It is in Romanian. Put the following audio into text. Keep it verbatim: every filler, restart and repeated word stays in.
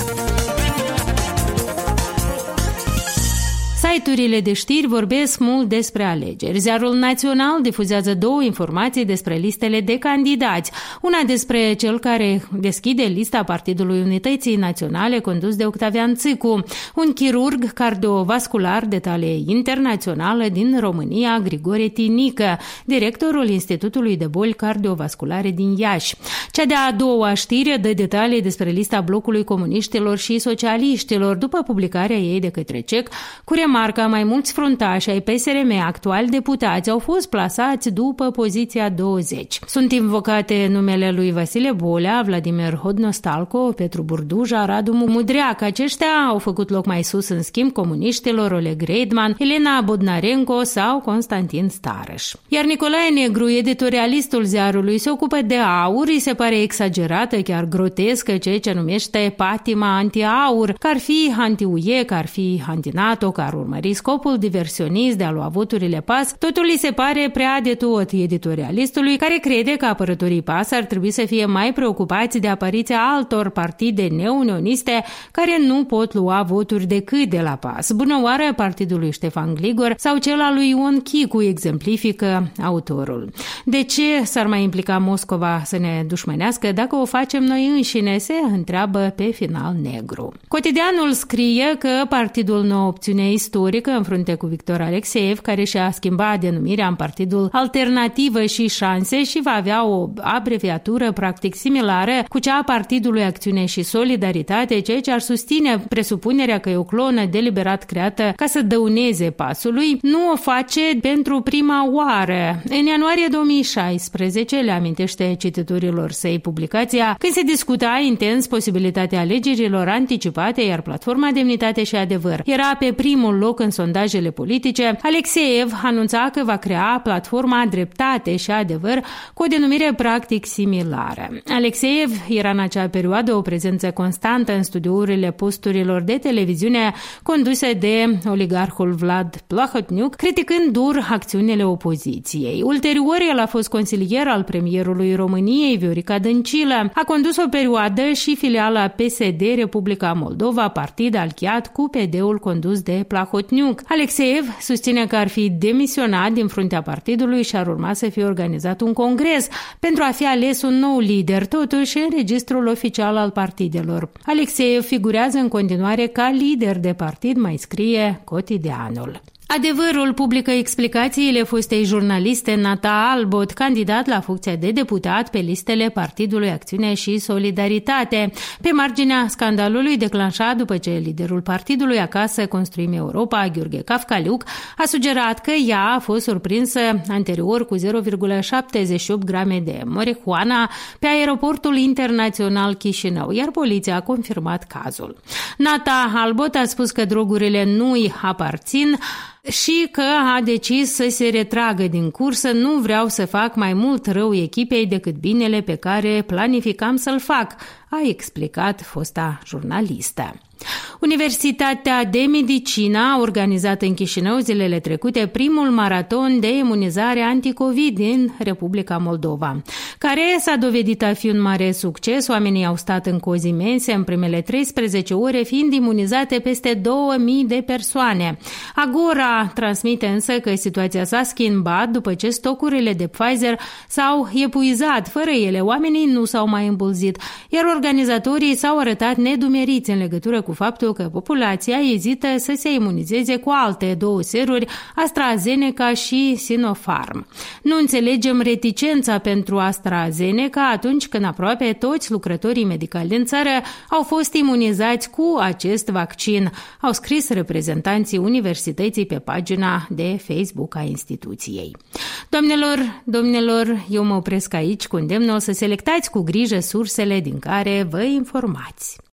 Site-urile de știri vorbesc mult despre alegeri. Ziarul Național difuzează două informații despre listele de candidați. Una despre cel care deschide lista Partidului Unității Naționale condus de Octavian Țicu, un chirurg cardiovascular de talie internațională din România, Grigore Tinică, directorul Institutului de Boli Cardiovasculare din Iași. Cea de-a doua știre dă detalii despre lista blocului comuniștilor și socialiștilor după publicarea ei de către C E C, cu remarca mai mulți fruntași ai P S R M actuali deputați au fost plasați după poziția douăzeci. Sunt invocate numele lui Vasile Bolea, Vladimir Hodnostalco, Petru Burduja, Radu Mudreac. Aceștia au făcut loc mai sus în schimb comuniștilor Oleg Reidman, Elena Bodnarenko sau Constantin Starăș. Iar Nicolae Negru, editorialistul ziarului, se ocupă de aur. Îi se pare exagerată, chiar grotescă, ceea ce numește patima anti-aur, că ar fi anti-U E, că ar fi anti-NATO, că ar urmări scopul diversionist de a lua voturile P A S. Totul îi se pare prea de tot editorialistului, care crede că apărătorii P A S ar trebui să fie mai preocupați de apariția altor partide neunioniste care nu pot lua voturi decât de la P A S. Bună oară partidul lui Ștefan Gligor sau cel al lui Ion Chicu, exemplifică autorul. De ce s-ar mai implica Moscova să ne dușmănească dacă o facem noi înșine, se întreabă pe final Negru. Cotidianul scrie că Partidul Nouă Opțiune Istorică, în frunte cu Victor Alexeiev, care și-a schimbat denumirea în Partidul Alternativă și Șanse și va avea o abreviatură practic similară cu cea a Partidului Acțiune și Solidaritate, ceea ce ar susține presupunerea că e o clonă deliberat creată ca să dăuneze pasului, nu o face pentru prima oară. În ianuarie două mii șaisprezece, le amintește cititorilor săi publicația, când se discuta intens posibilitatea alegerilor anticipate, iar Platforma Demnitate și Adevăr era pe primul loc în sondajele politice, Alexeiev anunța că va crea Platforma Dreptate și Adevăr cu o denumire practic similară. Alexeiev era în acea perioadă o prezență constantă în studiourile posturilor de televiziune conduse de oligarhul Vlad Plahotniuc, criticând dur acțiunile opoziției. Ulterior, el a fost consilier al premierului României, Viorica Dăncilă, a condus o perioadă și filiala P S D Republica Moldova, partid alchiat cu P D-ul condus de Plahotniuc. Alexeiev susține că ar fi demisionat din fruntea partidului și ar urma să fie organizat un congres pentru a fi ales un nou lider, totuși în registrul oficial al partidelor. Alexeiev figurează în continuare ca lider de partid, mai scrie Cotidianul. Adevărul publică explicațiile fostei jurnaliste Nata Albot, candidat la funcția de deputat pe listele Partidului Acțiune și Solidaritate, pe marginea scandalului declanșat după ce liderul partidului Acasă Construim Europa, Gheorghe Cafcaliuc, a sugerat că ea a fost surprinsă anterior cu zero virgulă șaptezeci și opt grame de marihuana pe aeroportul internațional Chișinău, iar poliția a confirmat cazul. Nata Albot a spus că drogurile nu îi aparțin și că a decis să se retragă din cursă. Nu vreau să fac mai mult rău echipei decât binele pe care planificam să-l fac, a explicat fosta jurnalistă. Universitatea de Medicină a organizat în Chișinău zilele trecute primul maraton de imunizare anticovid din Republica Moldova, care s-a dovedit a fi un mare succes. Oamenii au stat în cozi imense în primele treisprezece ore, fiind imunizate peste două mii de persoane. Agora transmite însă că situația s-a schimbat după ce stocurile de Pfizer s-au epuizat. Fără ele, oamenii nu s-au mai îmbulzit, iar organizatorii s-au arătat nedumeriți în legătură cu faptul că populația ezită să se imunizeze cu alte două seruri, AstraZeneca și Sinopharm. Nu înțelegem reticența pentru AstraZeneca atunci când aproape toți lucrătorii medicali din țară au fost imunizați cu acest vaccin, au scris reprezentanții universității pe pagina de Facebook a instituției. Doamnelor, domnilor, eu mă opresc aici cu îndemnul să selectați cu grijă sursele din care vă informați.